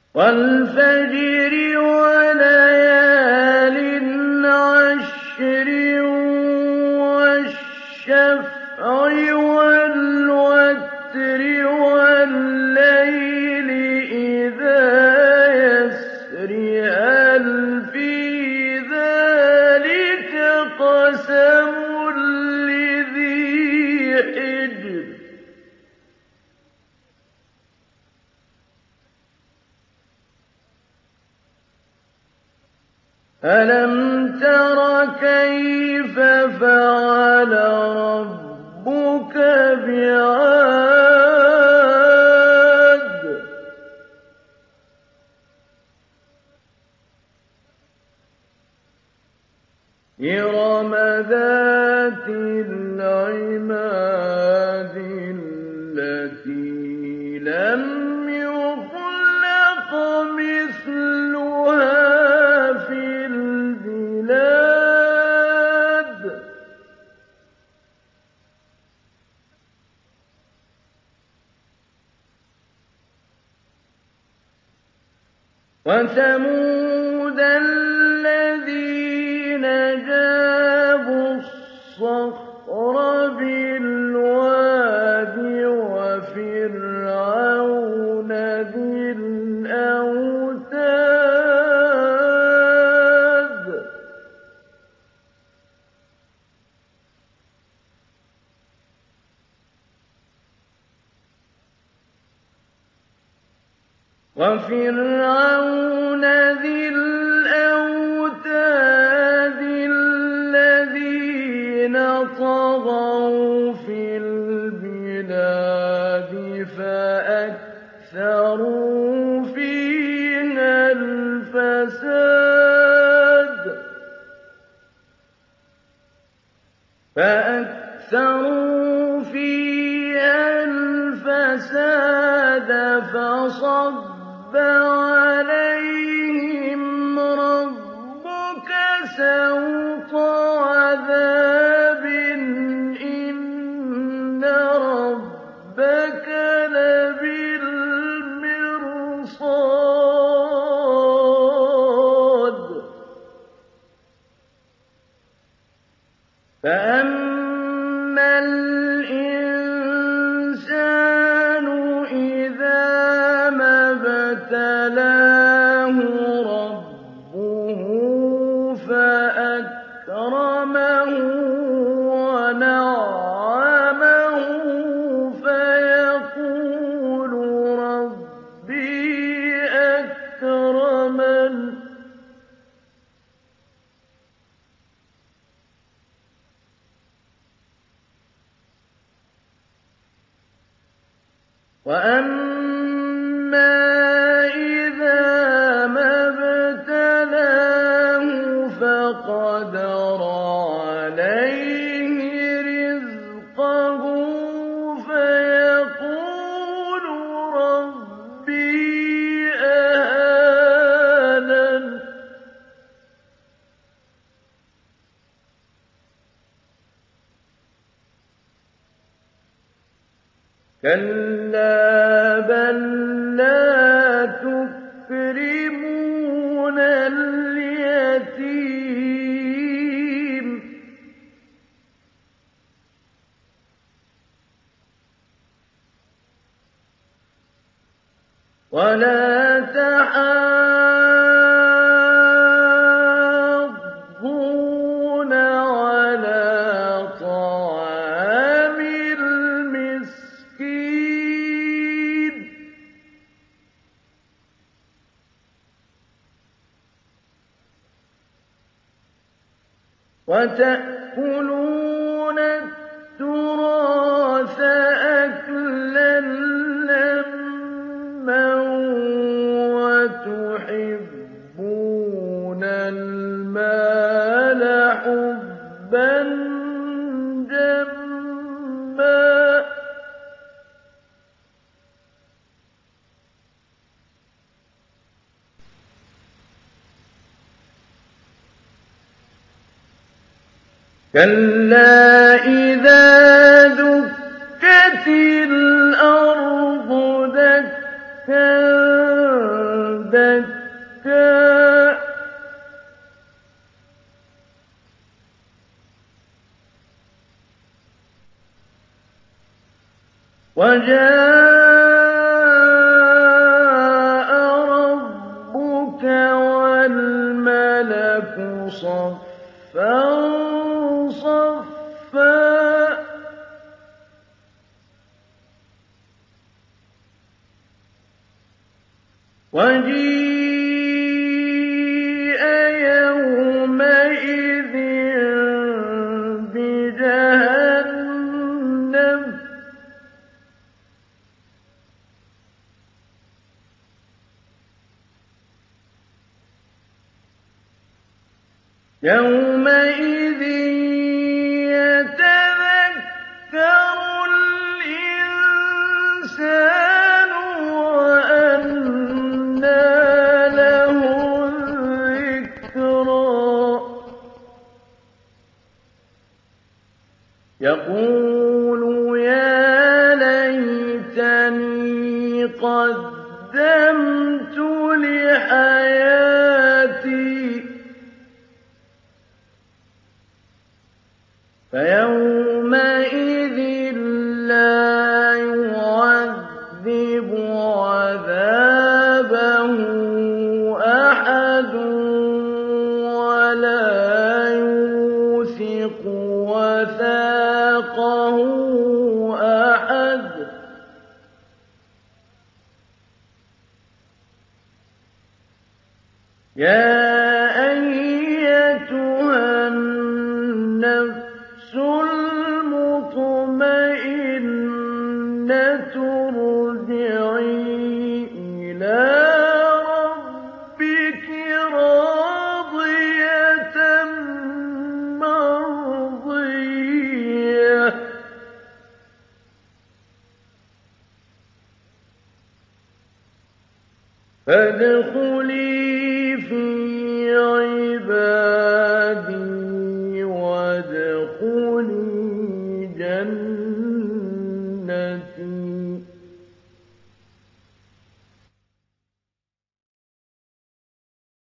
وَالْفَجْرِ وَلَيَالٍ عَشْرٍ وَالشَّفْعِ وَالْوَتْرِ وَاللَّيْلِ إِذَا يَسْرِ هَلْ فِي ذَٰلِكَ قَسَمٌ لِّذِي حِجْرٍ أَلَمْ تَرَ كَيْفَ فَعَلَ رَبُّكَ بِعَادٍ إِرَمَ ذَاتِ الْعِمَادِ الَّتِي لَمْ يُخْلَقْ مِثْلُهَا فِي الْبِلَادِ وَثَمُودَ الَّذِينَ جَابُوا الصَّخْرَ بِالْوَادِ وَفِرْعَوْنَ ذِي الْأَوْتَادِ الَّذِينَ طَغَوْا فِي الْبِلَادِ فَأَكْثَرُوا فِيهَا الْفَسَادَ فَصَبَّ عَلَيْهِمْ رَبُّكَ سَوْطَ عَذَابٍ إِنَّ رَبَّكَ لَبِالْمِرْصَادِ فَأَمَّا الْإِنسَانُ إِذَا مَا ابْتَلَاهُ رَبُّهُ فَأَكْرَمَهُ وَنَعَّمَهُ فَيَقُولُ رَبِّي أَكْرَمَنِ وَأَمَّا إِذَا مَا ابْتَلَاهُ فَقَدَرَ عَلَيْهِ رِزْقَهُ فَيَقُولُ رَبِّي أَهَانَنِ كَلَّا بَل لَّا تُكْرِمُونَ الْيَتِيمَ وَلَا تَحَاضُّونَ عَلَىٰ طَعَامِ الْمِسْكِينِ وَتَأْكُلُونَ التُّرَاثَ أَكْلًا لَّمًّا وَتُحِبُّونَ الْمَالَ حُبًّا جَمًّا كَلَّا إِذَا دُكَّتِ الْأَرْضُ دَكًّا دَكًّا وَجَاءَ رَبُّكَ وَالْمَلَكُ صَفًّا صَفًّا وَجِيءَ يَوْمَئِذٍ بِجَهَنَّمَ يَوْمَئِذٍ يَتَذَكَّرُ الْإِنسَانُ وَأَنَّىٰ لَهُ الذِّكْرَىٰ يَقُولُ يَا لَيْتَنِي قَدَّمْتُ لِحَيَاتِي فَيَوْمَئِذٍ لَّا يُعَذِّبُ عَذَابَهُ أَحَدٌ وَلَا يُوثِقُ وَثَاقَهُ أَحَدٌ يَا أَيَّتُهَا النَّفْسُ الْمُطْمَئِنَّةُ ارْجِعِي إِلَىٰ رَبِّكِ رَاضِيَةً مَّرْضِيَّةً فَادْخُلِي فِي عِبَادِي